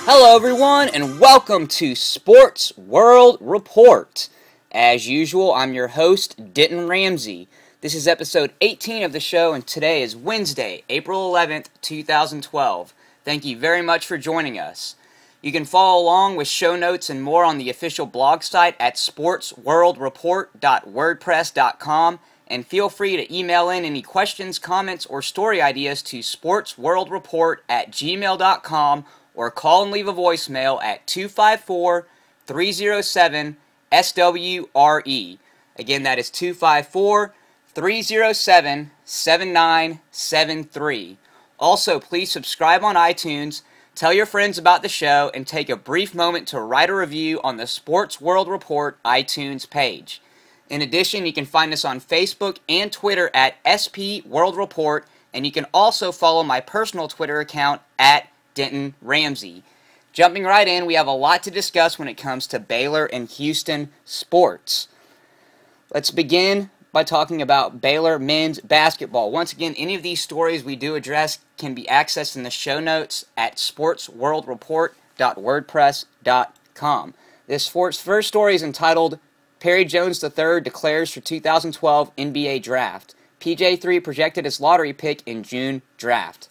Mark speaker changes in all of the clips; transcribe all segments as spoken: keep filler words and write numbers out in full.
Speaker 1: Hello everyone and welcome to Sports World Report. As usual, I'm your host, Denton Ramsey. This is episode eighteen of the show and today is Wednesday, April eleventh, two thousand twelve. Thank you very much for joining us. You can follow along with show notes and more on the official blog site at sports world report dot wordpress dot com, and feel free to email in any questions, comments, or story ideas to sportsworldreport at gmail dot com or call and leave a voicemail at two five four, three oh seven, S W R E. Again, that is two five four, three oh seven, seven nine seven three. Also, please subscribe on iTunes, tell your friends about the show, and take a brief moment to write a review on the Sports World Report iTunes page. In addition, you can find us on Facebook and Twitter at S P World Report, and you can also follow my personal Twitter account at Denton Ramsey. Jumping right in, we have a lot to discuss when it comes to Baylor and Houston sports. Let's begin by talking about Baylor men's basketball. Once again, any of these stories we do address can be accessed in the show notes at sports world report dot wordpress dot com. This first story is entitled, Perry Jones the third declares for two thousand twelve N B A Draft. P J three projected as lottery pick in June draft.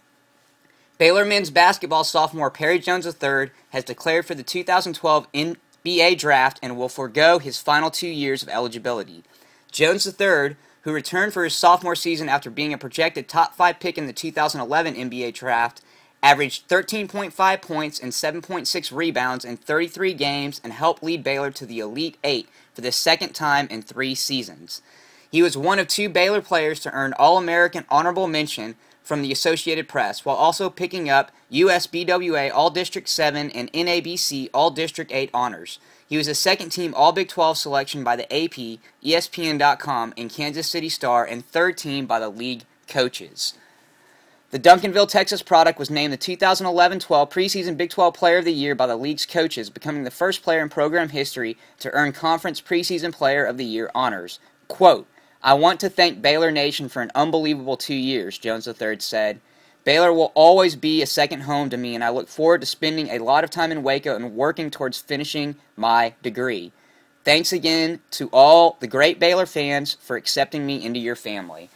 Speaker 1: Baylor men's basketball sophomore Perry Jones the third has declared for the two thousand twelve N B A Draft and will forego his final two years of eligibility. Jones the third, who returned for his sophomore season after being a projected top five pick in the two thousand eleven N B A Draft, averaged thirteen point five points and seven point six rebounds in thirty-three games and helped lead Baylor to the Elite Eight for the second time in three seasons. He was one of two Baylor players to earn All-American honorable mention from the Associated Press, while also picking up U S B W A All-District seven and N A B C All-District eight honors. He was a second-team All-Big twelve selection by the A P, E S P N dot com, and Kansas City Star, and third-team by the league coaches. The Duncanville, Texas product was named the two thousand eleven twelve preseason Big twelve Player of the Year by the league's coaches, becoming the first player in program history to earn conference preseason Player of the Year honors. Quote, I want to thank Baylor Nation for an unbelievable two years, Jones the third said. Baylor will always be a second home to me, and I look forward to spending a lot of time in Waco and working towards finishing my degree. Thanks again to all the great Baylor fans for accepting me into your family.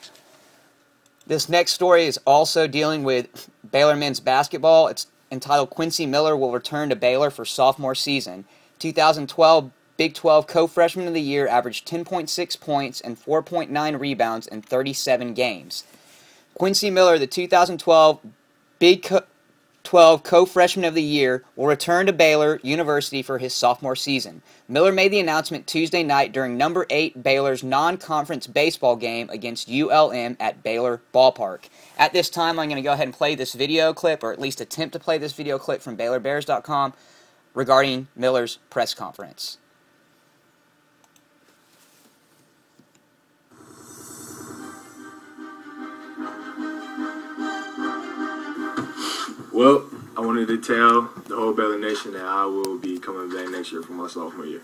Speaker 1: This next story is also dealing with Baylor men's basketball. It's entitled Quincy Miller will return to Baylor for sophomore season. two thousand twelve Big twelve Co-Freshman of the Year averaged ten point six points and four point nine rebounds in thirty-seven games. Quincy Miller, the two thousand twelve Big twelve Co-Freshman of the Year, will return to Baylor University for his sophomore season. Miller made the announcement Tuesday night during number eight Baylor's non-conference baseball game against U L M at Baylor Ballpark. At this time, I'm going to go ahead and play this video clip, or at least attempt to play this video clip from Baylor Bears dot com regarding Miller's press conference.
Speaker 2: Well, I wanted to tell the whole Baylor Nation that I will be coming back next year for my sophomore year.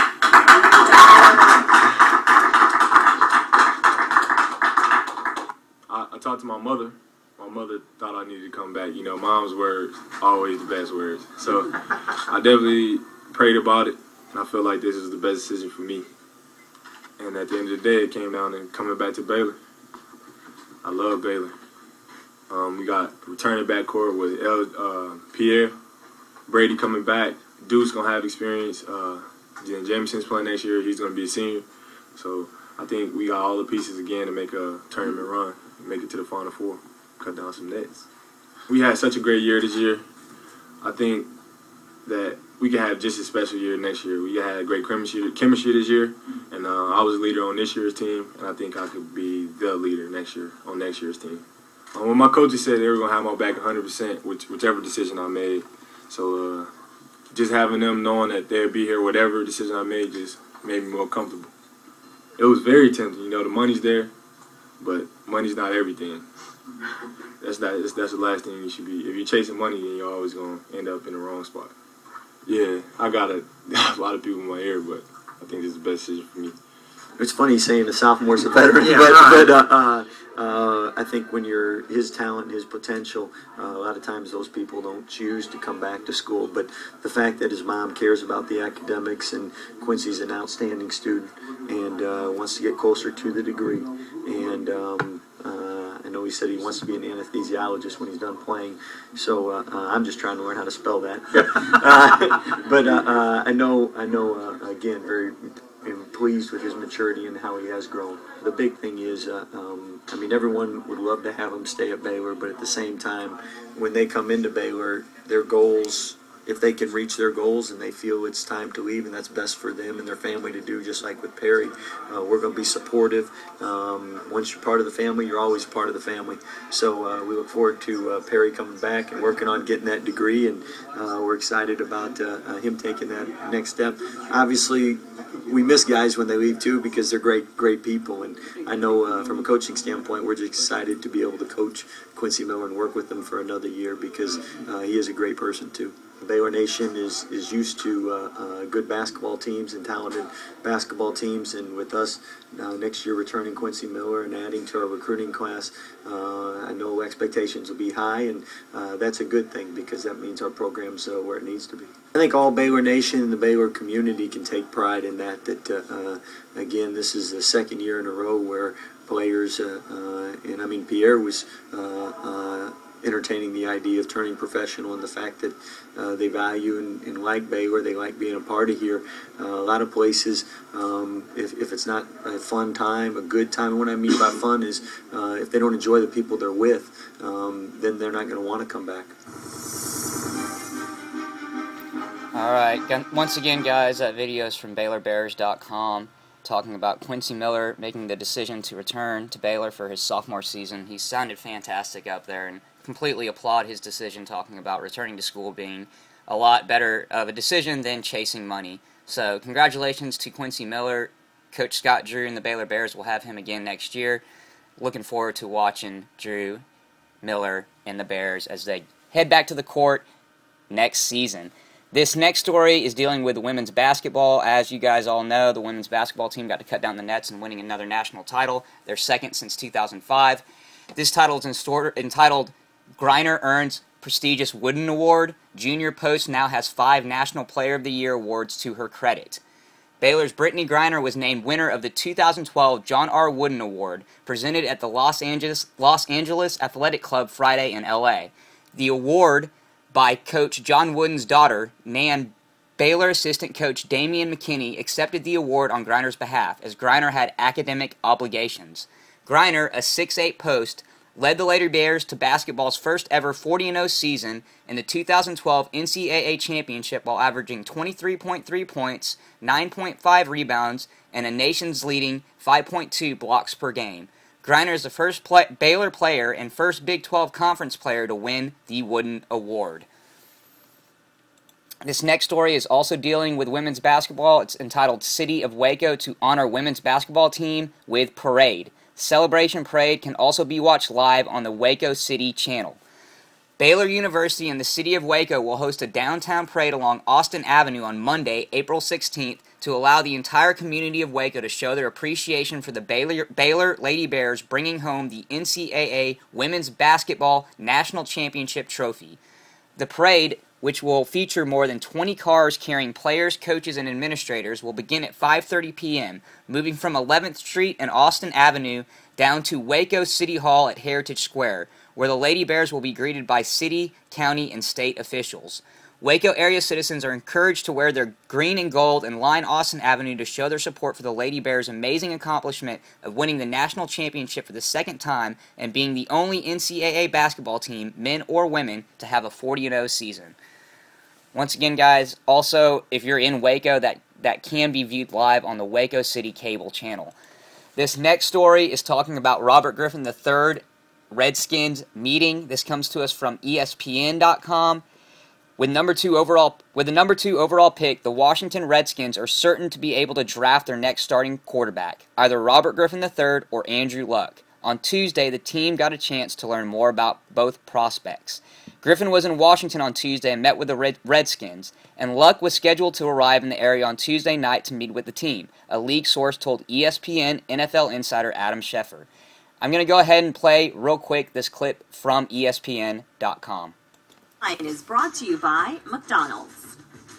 Speaker 2: I, I talked to my mother. My mother thought I needed to come back. You know, mom's words, always the best words. So I definitely prayed about it, and I feel like this is the best decision for me. And at the end of the day, it came down to coming back to Baylor. I love Baylor. Um, we got returning backcourt with El, uh, Pierre, Brady coming back. Dude's going to have experience. Uh, Jen Jameson's playing next year. He's going to be a senior. So I think we got all the pieces again to make a tournament run, make it to the Final Four, cut down some nets. We had such a great year this year. I think that we can have just a special year next year. We had great chemistry, chemistry this year, and uh, I was a leader on this year's team, and I think I could be the leader next year on next year's team. Um, when my coaches said they were going to have my back one hundred percent, which, whichever decision I made. So uh, just having them knowing that they'd be here, whatever decision I made, just made me more comfortable. It was very tempting. You know, the money's there, but money's not everything. That's not. That's, that's the last thing you should be. If you're chasing money, then you're always going to end up in the wrong spot. Yeah, I got a, a lot of people in my ear, but I think this is the best decision for me.
Speaker 3: It's funny saying a sophomore's a veteran,
Speaker 4: Yeah,
Speaker 3: but,
Speaker 4: right.
Speaker 3: but uh, uh, uh, I think when you're his talent, his potential, uh, a lot of times those people don't choose to come back to school. But the fact that his mom cares about the academics, and Quincy's an outstanding student and uh, wants to get closer to the degree. And um, uh, I know he said he wants to be an anesthesiologist when he's done playing. So uh, uh, I'm just trying to learn how to spell that. uh, but uh, uh, I know, I know. Uh, again, very. I'm pleased with his maturity and how he has grown. The big thing is, uh, um, I mean, everyone would love to have him stay at Baylor, but at the same time, when they come into Baylor, their goals, if they can reach their goals and they feel it's time to leave and that's best for them and their family to do, just like with Perry, uh, we're going to be supportive. Um, once you're part of the family, you're always part of the family. So uh, we look forward to uh, Perry coming back and working on getting that degree, and uh, we're excited about uh, uh, him taking that next step. Obviously, we miss guys when they leave too, because they're great, great people. And I know uh, from a coaching standpoint, we're just excited to be able to coach Quincy Miller and work with him for another year, because uh, he is a great person too. Baylor Nation is, is used to uh, uh, good basketball teams and talented basketball teams, and with us uh, next year returning Quincy Miller and adding to our recruiting class, uh, I know expectations will be high, and uh, that's a good thing, because that means our program's uh, where it needs to be. I think all Baylor Nation and the Baylor community can take pride in that, that uh, uh, again, this is the second year in a row where players, uh, uh, and I mean Pierre was uh, uh, entertaining the idea of turning professional, and the fact that uh, they value and, and like Baylor, they like being a part of here. Uh, a lot of places, um, if, if it's not a fun time, a good time, and what I mean by fun is uh, if they don't enjoy the people they're with, um, then they're not going to want to come back.
Speaker 1: All right, once again, guys, that video is from Baylor Bears dot com, talking about Quincy Miller making the decision to return to Baylor for his sophomore season. He sounded fantastic up there, and completely applaud his decision, talking about returning to school being a lot better of a decision than chasing money. So congratulations to Quincy Miller. Coach Scott Drew and the Baylor Bears will have him again next year. Looking forward to watching Drew, Miller, and the Bears as they head back to the court next season. This next story is dealing with women's basketball. As you guys all know, the women's basketball team got to cut down the nets and winning another national title, their second since two thousand five. This title is entitled Griner Earns Prestigious Wooden Award. Junior Post now has five National Player of the Year awards to her credit. Baylor's Brittany Griner was named winner of the two thousand twelve John R. Wooden Award, presented at the Los Angeles, Los Angeles Athletic Club Friday in L A. The award, by Coach John Wooden's daughter, Nan, Baylor assistant coach Damian McKinney accepted the award on Griner's behalf, as Griner had academic obligations. Griner, a six foot eight post, led the Lady Bears to basketball's first ever forty and oh season in the two thousand twelve N C double A championship, while averaging twenty-three point three points, nine point five rebounds, and a nation's leading five point two blocks per game. Griner is the first play- Baylor player and first Big twelve conference player to win the Wooden Award. This next story is also dealing with women's basketball. It's entitled City of Waco to honor women's basketball team with parade. Celebration Parade can also be watched live on the Waco City channel. Baylor University and the City of Waco will host a downtown parade along Austin Avenue on Monday, April sixteenth, to allow the entire community of Waco to show their appreciation for the Baylor, Baylor Lady Bears bringing home the N C double A Women's Basketball National Championship trophy. The parade, which will feature more than twenty cars carrying players, coaches, and administrators, will begin at five thirty p.m., moving from eleventh Street and Austin Avenue down to Waco City Hall at Heritage Square, where the Lady Bears will be greeted by city, county, and state officials. Waco area citizens are encouraged to wear their green and gold and line Austin Avenue to show their support for the Lady Bears' amazing accomplishment of winning the national championship for the second time and being the only N C double A basketball team, men or women, to have a forty and oh season. Once again, guys, also, if you're in Waco, that, that can be viewed live on the Waco City Cable channel. This next story is talking about Robert Griffin the third Redskins meeting. This comes to us from E S P N dot com. With number two overall, with the number two overall pick, the Washington Redskins are certain to be able to draft their next starting quarterback, either Robert Griffin the third or Andrew Luck. On Tuesday, the team got a chance to learn more about both prospects. Griffin was in Washington on Tuesday and met with the Red- Redskins, and Luck was scheduled to arrive in the area on Tuesday night to meet with the team, a league source told E S P N N F L insider Adam Schefter. I'm going to go ahead and play real quick this clip from E S P N dot com.
Speaker 4: It is brought to you by McDonald's.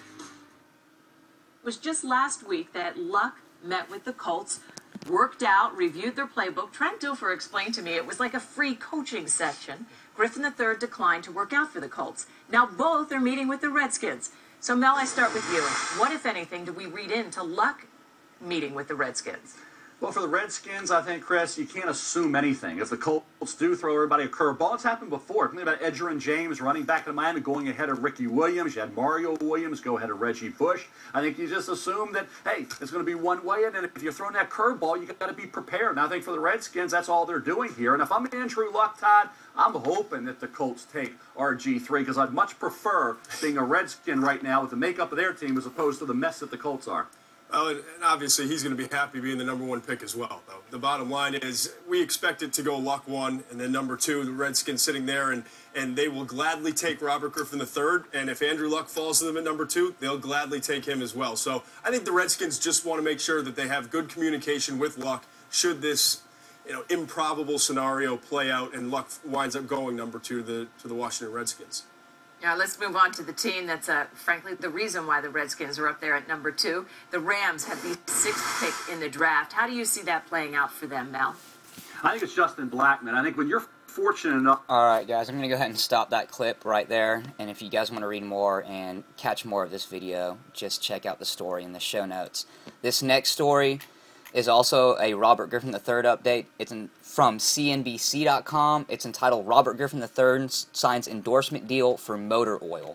Speaker 4: It was just last week that Luck met with the Colts, worked out, reviewed their playbook. Trent Dilfer explained to me it was like a free coaching session. Griffin the third declined to work out for the Colts. Now both are meeting with the Redskins. So, Mel, I start with you. What, if anything, do we read into Luck meeting with the Redskins?
Speaker 5: Well, for the Redskins, I think, Chris, you can't assume anything. If the Colts do throw everybody a curveball, it's happened before. Think about Edgerrin James running back to Miami, going ahead of Ricky Williams. You had Mario Williams go ahead of Reggie Bush. I think you just assume that, hey, it's going to be one way, and then if you're throwing that curveball, you got to be prepared. And I think for the Redskins, that's all they're doing here. And if I'm Andrew Luck, Todd, I'm hoping that the Colts take R G three because I'd much prefer being a Redskin right now with the makeup of their team as opposed to the mess that the Colts are.
Speaker 6: Well, and obviously he's going to be happy being the number one pick as well, though. The bottom line is we expect it to go Luck one, and then number two, the Redskins sitting there, and, and they will gladly take Robert Griffin the third, and if Andrew Luck falls to them at number two, they'll gladly take him as well. So I think the Redskins just want to make sure that they have good communication with Luck should this, you know, improbable scenario play out and Luck winds up going number two to the, to the Washington Redskins.
Speaker 4: Now, let's move on to the team that's, uh, frankly, the reason why the Redskins are up there at number two. The Rams had the sixth pick in the draft. How do you see that playing out for them, Mel?
Speaker 5: I think it's Justin Blackman. I think when you're fortunate enough...
Speaker 1: All right, guys, I'm going to go ahead and stop that clip right there. And if you guys want to read more and catch more of this video, just check out the story in the show notes. This next story is also a Robert Griffin the third update. It's in, from C N B C dot com. It's entitled Robert Griffin the third signs endorsement deal for motor oil.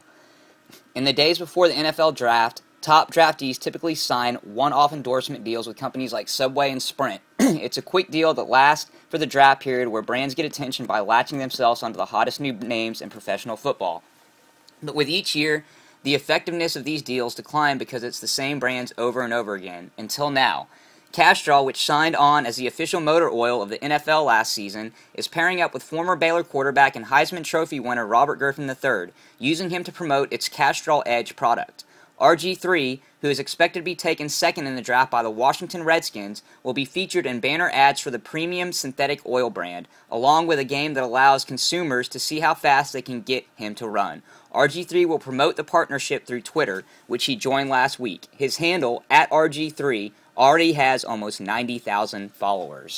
Speaker 1: In the days before the N F L draft, top draftees typically sign one-off endorsement deals with companies like Subway and Sprint. It's a quick deal that lasts for the draft period where brands get attention by latching themselves onto the hottest new names in professional football. But with each year, the effectiveness of these deals decline because it's the same brands over and over again, until now. Castrol, which signed on as the official motor oil of the N F L last season, is pairing up with former Baylor quarterback and Heisman Trophy winner Robert Griffin the third, using him to promote its Castrol Edge product. R G three, who is expected to be taken second in the draft by the Washington Redskins, will be featured in banner ads for the premium synthetic oil brand, along with a game that allows consumers to see how fast they can get him to run. R G three will promote the partnership through Twitter, which he joined last week. His handle, at R G three, already has almost ninety thousand followers.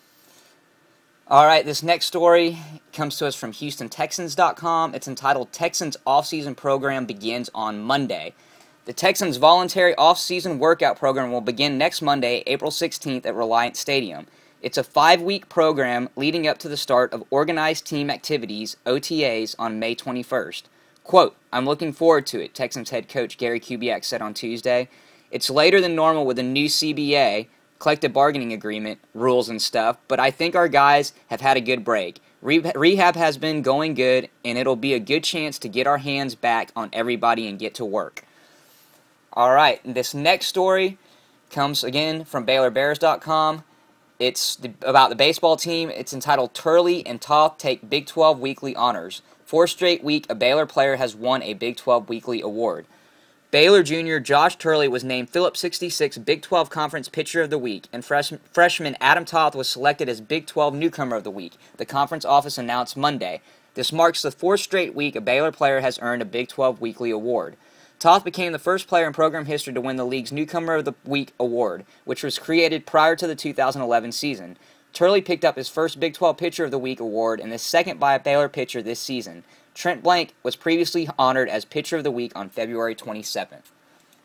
Speaker 1: Alright, this next story comes to us from Houston Texans dot com. It's entitled Texans Offseason Program Begins on Monday. The Texans' voluntary off-season workout program will begin next Monday, April sixteenth at Reliant Stadium. It's a five-week program leading up to the start of organized team activities, O T As, on May twenty-first. Quote, "I'm looking forward to it," Texans head coach Gary Kubiak said on Tuesday. It's later than normal with the new C B A, collective bargaining agreement, rules and stuff, but I think our guys have had a good break. Re- rehab has been going good, and it'll be a good chance to get our hands back on everybody and get to work. Alright, this next story comes again from Baylor Bears dot com. It's the, about the baseball team. It's entitled Turley and Toth Take Big twelve Weekly Honors. Four straight week, a Baylor player has won a Big twelve Weekly Award. Baylor junior Josh Turley was named Phillips sixty-six Big twelve Conference Pitcher of the Week, and fresh, freshman Adam Toth was selected as Big twelve Newcomer of the Week, the conference office announced Monday. This marks the fourth straight week a Baylor player has earned a Big twelve Weekly Award. Toth became the first player in program history to win the league's Newcomer of the Week award, which was created prior to the two thousand eleven season. Turley picked up his first Big twelve Pitcher of the Week award and the second by a Baylor pitcher this season. Trent Blank was previously honored as Pitcher of the Week on February twenty-seventh.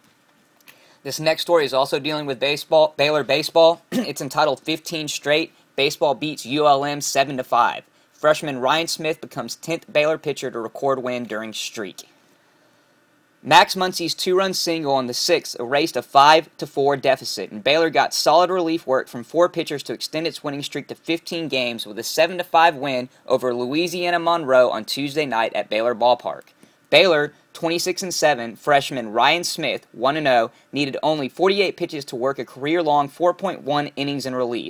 Speaker 1: This next story is also dealing with baseball, Baylor baseball. It's entitled fifteen Straight. Baseball beats U L M seven to five. Freshman Ryan Smith becomes tenth Baylor pitcher to record win during streak. Max Muncy's two-run single on the sixth erased a five to four deficit, and Baylor got solid relief work from four pitchers to extend its winning streak to fifteen games with a seven to five win over Louisiana Monroe on Tuesday night at Baylor Ballpark. Baylor, twenty-six and seven, freshman Ryan Smith, one and oh, needed only forty-eight pitches to work a career-long four point one innings in relief.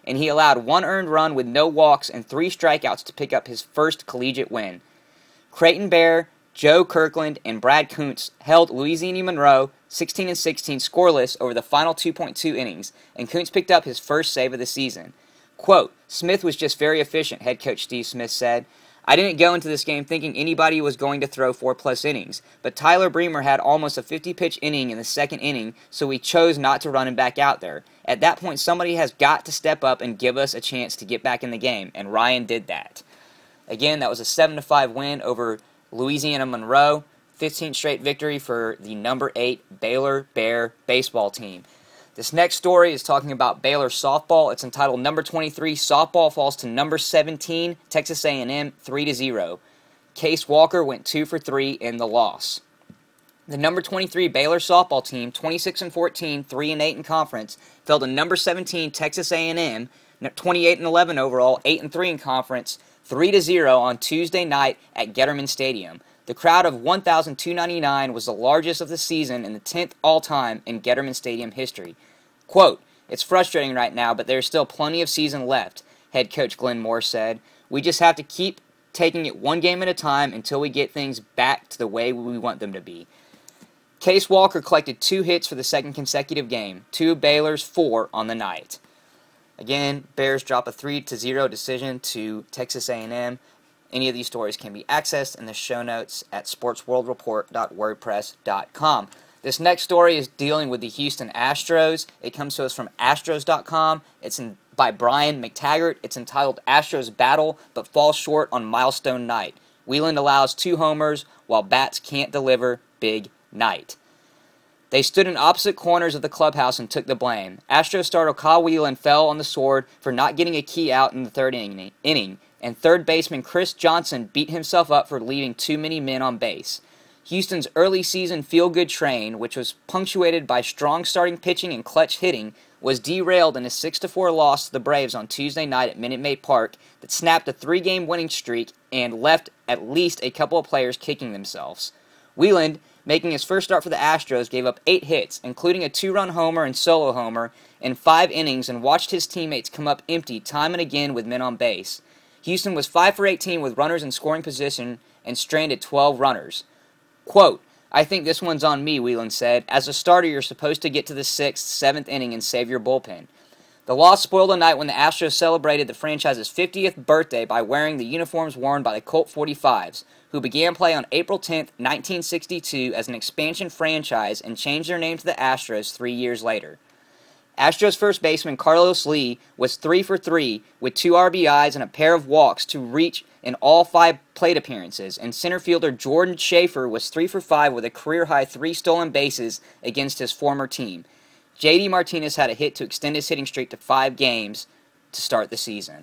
Speaker 1: and he allowed one earned run with no walks and three strikeouts to pick up his first collegiate win. Creighton Bear, Joe Kirkland, and Brad Kuntz held Louisiana Monroe sixteen and sixteen scoreless over the final two point two innings, and Kuntz picked up his first save of the season. Quote, "Smith was just very efficient," head coach Steve Smith said. "I didn't go into this game thinking anybody was going to throw four-plus innings, but Tyler Bremer had almost a fifty-pitch inning in the second inning, so we chose not to run him back out there. At that point, somebody has got to step up and give us a chance to get back in the game, and Ryan did that." Again, that was a seven to five win over Louisiana Monroe, fifteenth straight victory for the number eight Baylor Bear baseball team. This next story is talking about Baylor softball. It's entitled Number twenty-three, Softball Falls to Number seventeen, Texas A and M, three to zero. Case Walker went two for three in the loss. The number twenty-three Baylor softball team, twenty-six and fourteen, three and eight in conference, fell to number seventeen Texas A and M, twenty-eight and eleven overall, eight and three in conference, three to zero on Tuesday night at Getterman Stadium. The crowd of one thousand two hundred ninety-nine was the largest of the season and the tenth all-time in Getterman Stadium history. Quote, "It's frustrating right now, but there's still plenty of season left," head coach Glenn Moore said. "We just have to keep taking it one game at a time until we get things back to the way we want them to be." Case Walker collected two hits for the second consecutive game, two of Baylor's four on the night. Again, Bears drop a three to zero decision to Texas A and M. Any of these stories can be accessed in the show notes at sports world report dot wordpress dot com. This next story is dealing with the Houston Astros. It comes to us from astros dot com. It's in, by Brian McTaggart. It's entitled Astros Battle, but falls short on milestone night. Wheeland allows two homers, while bats can't deliver. Big night. They stood in opposite corners of the clubhouse and took the blame. Astros starter Kyle Wheeland fell on the sword for not getting a key out in the third inning, and third baseman Chris Johnson beat himself up for leaving too many men on base. Houston's early season feel-good train, which was punctuated by strong starting pitching and clutch hitting, was derailed in a six to four loss to the Braves on Tuesday night at Minute Maid Park that snapped a three-game winning streak and left at least a couple of players kicking themselves. Wheeland, making his first start for the Astros, gave up eight hits, including a two-run homer and solo homer, in five innings and watched his teammates come up empty time and again with men on base. Houston was five for eighteen with runners in scoring position and stranded twelve runners. Quote, "I think this one's on me," Wheeland said. "As a starter, you're supposed to get to the sixth, seventh inning and save your bullpen." The loss spoiled a night when the Astros celebrated the franchise's fiftieth birthday by wearing the uniforms worn by the Colt forty-fives, who began play on April tenth, nineteen sixty-two as an expansion franchise and changed their name to the Astros three years later. Astros first baseman Carlos Lee was three for three with two R B Is and a pair of walks to reach in all five plate appearances, and center fielder Jordan Schaefer was three for five with a career-high three stolen bases against his former team. J D Martinez had a hit to extend his hitting streak to five games to start the season.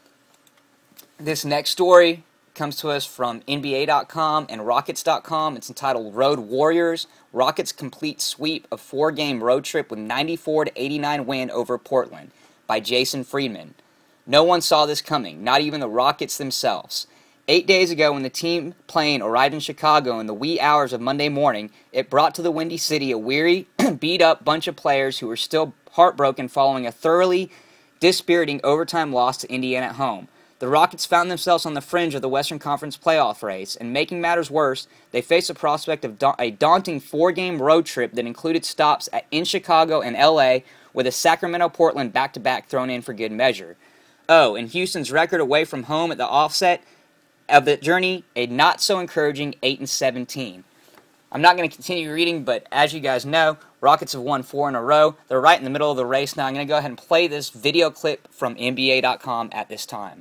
Speaker 1: This next story comes to us from N B A dot com and Rockets dot com. It's entitled Road Warriors. Rockets complete sweep of four-game road trip with ninety-four to eighty-nine win over Portland by Jason Friedman. No one saw this coming, not even the Rockets themselves. Eight days ago, when the team plane arrived in Chicago in the wee hours of Monday morning, it brought to the Windy City a weary, beat-up bunch of players who were still heartbroken following a thoroughly dispiriting overtime loss to Indiana at home. The Rockets found themselves on the fringe of the Western Conference playoff race, and making matters worse, they faced the prospect of da- a daunting four-game road trip that included stops at, in Chicago and L A, with a Sacramento-Portland back-to-back thrown in for good measure. Oh, and Houston's record away from home at the offset of the journey, a not-so-encouraging eight and seventeen. I'm not going to continue reading, but as you guys know, Rockets have won four in a row. They're right in the middle of the race now. I'm going to go ahead and play this video clip from N B A dot com at this time.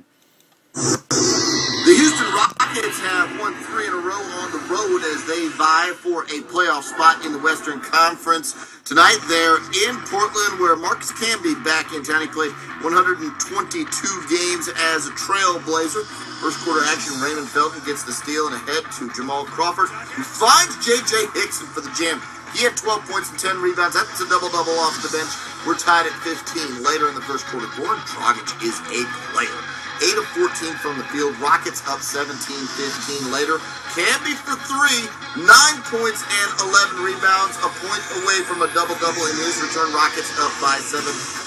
Speaker 7: The Houston Rockets have won three in a row on the road as they vie for a playoff spot in the Western Conference. Tonight they're in Portland, where Marcus Camby back in town. He played one hundred twenty-two games as a Trailblazer. First quarter action, Raymond Felton gets the steal and a head to Jamal Crawford, who finds J J Hickson for the jam. He had twelve points and ten rebounds. That's a double-double off the bench. We're tied at fifteen. Later in the first quarter, Goran Dragic is a player. eight of fourteen from the field. Rockets up seventeen fifteen later. Camby for three. nine points and eleven rebounds. A point away from a double-double in his return. Rockets up by seven.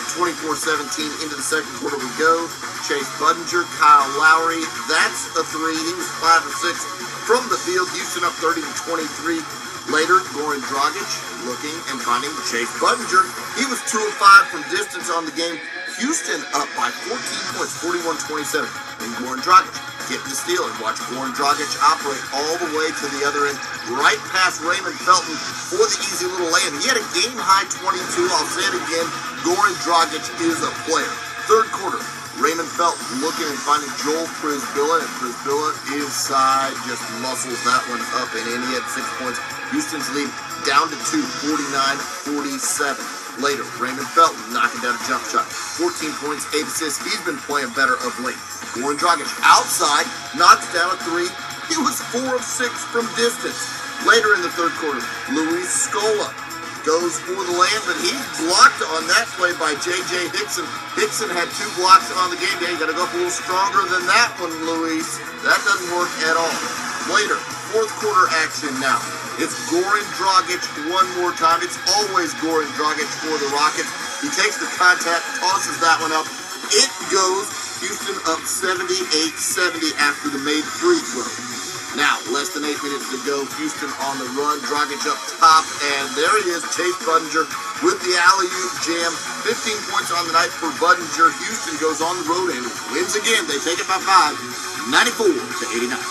Speaker 7: twenty-four seventeen into the second quarter we go. Chase Budinger, Kyle Lowry, that's a three. He was five of six from the field. Houston up thirty to twenty-three. Later, Goran Dragic looking and finding Chase Budinger. He was two of five from distance on the game. Houston up by fourteen points, forty-one twenty-seven. And Goran Dragic getting the steal, and watch Goran Dragic operate all the way to the other end, right past Raymond Felton for the easy little lay-in. He had a game-high twenty-two. I'll say it again, Goran Dragic is a player. Third quarter, Raymond Felton looking and finding Joel Prisbilla, and Prisbilla inside just muscles that one up and in. He had six points. Houston's lead down to two, forty-nine forty-seven. Later, Raymond Felton knocking down a jump shot. fourteen points, eight assists. He's been playing better of late. Goran Dragic outside, knocks down a three. He was four of six from distance. Later in the third quarter, Luis Scola goes for the land, but he's blocked on that play by J J Hickson. Hickson had two blocks on the game day. You got to go up a little stronger than that one, Luis. That doesn't work at all. Later, fourth quarter action now. It's Goran Dragic one more time. It's always Goran Dragic for the Rockets. He takes the contact, tosses that one up. It goes. Houston up seventy-eight seventy after the made free throw. Now, less than eight minutes to go. Houston on the run. Dragic up top, and there he is, Chase Budinger with the alley-oop jam. fifteen points on the night for Budinger. Houston goes on the road and wins again. They take it by five, ninety-four to eighty-nine.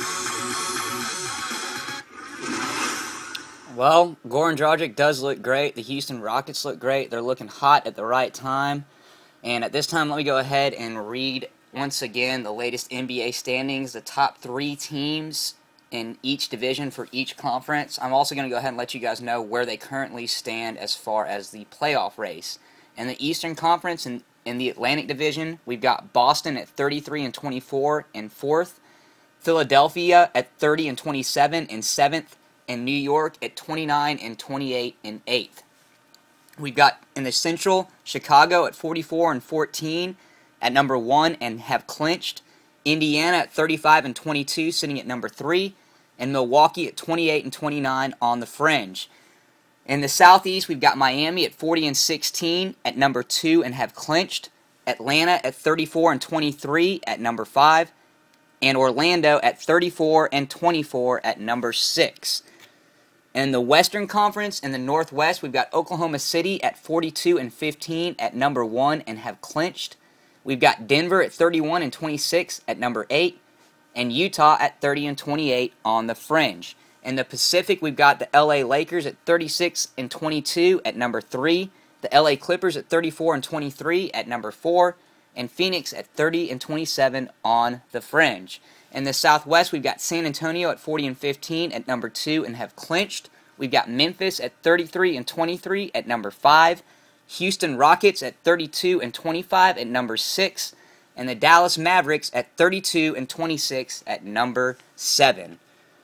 Speaker 1: Well, Goran Dragic does look great. The Houston Rockets look great. They're looking hot at the right time. And at this time, let me go ahead and read once again the latest N B A standings, the top three teams in each division for each conference. I'm also going to go ahead and let you guys know where they currently stand as far as the playoff race. In the Eastern Conference, in, in the Atlantic Division, we've got Boston at thirty-three and twenty-four in fourth, Philadelphia at thirty and twenty-seven in seventh, and New York at twenty-nine and twenty-eight in eighth. We've got in the Central, Chicago at forty-four and fourteen at number one and have clinched. Indiana at thirty-five and twenty-two sitting at number three. And Milwaukee at twenty-eight and twenty-nine on the fringe. In the Southeast, we've got Miami at forty and sixteen at number two and have clinched. Atlanta at thirty-four and twenty-three at number five. And Orlando at thirty-four and twenty-four at number six. In the Western Conference, in the Northwest, we've got Oklahoma City at forty-two and fifteen at number one and have clinched. We've got Denver at thirty-one and twenty-six at number eight, and Utah at thirty and twenty-eight on the fringe. In the Pacific, we've got the L A Lakers at thirty-six and twenty-two at number three, the L A Clippers at thirty-four and twenty-three at number four, and Phoenix at thirty and twenty-seven on the fringe. In the Southwest, we've got San Antonio at forty and fifteen at number two and have clinched. We've got Memphis at thirty-three and twenty-three at number five, Houston Rockets at thirty-two and twenty-five at number six, and the Dallas Mavericks at thirty-two and twenty-six at number seven.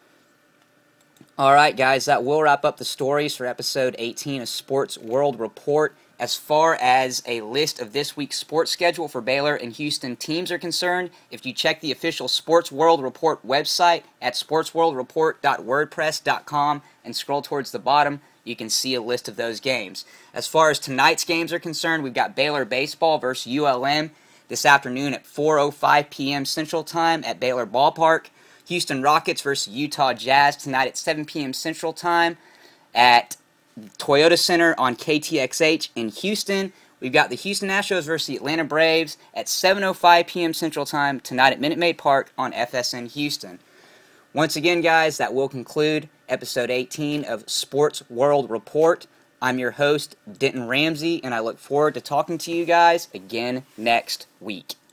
Speaker 1: Alright guys, that will wrap up the stories for episode eighteen of Sports World Report. As far as a list of this week's sports schedule for Baylor and Houston teams are concerned, if you check the official Sports World Report website at sports world report dot wordpress dot com and scroll towards the bottom, you can see a list of those games. As far as tonight's games are concerned, we've got Baylor baseball versus U L M this afternoon at four oh five p.m. Central Time at Baylor Ballpark. Houston Rockets versus Utah Jazz tonight at seven p.m. Central Time at Toyota Center on K T X H in Houston. We've got the Houston Astros versus the Atlanta Braves at seven oh five p.m. Central Time tonight at Minute Maid Park on F S N Houston. Once again, guys, that will conclude episode eighteen of Sports World Report. I'm your host, Denton Ramsey, and I look forward to talking to you guys again next week.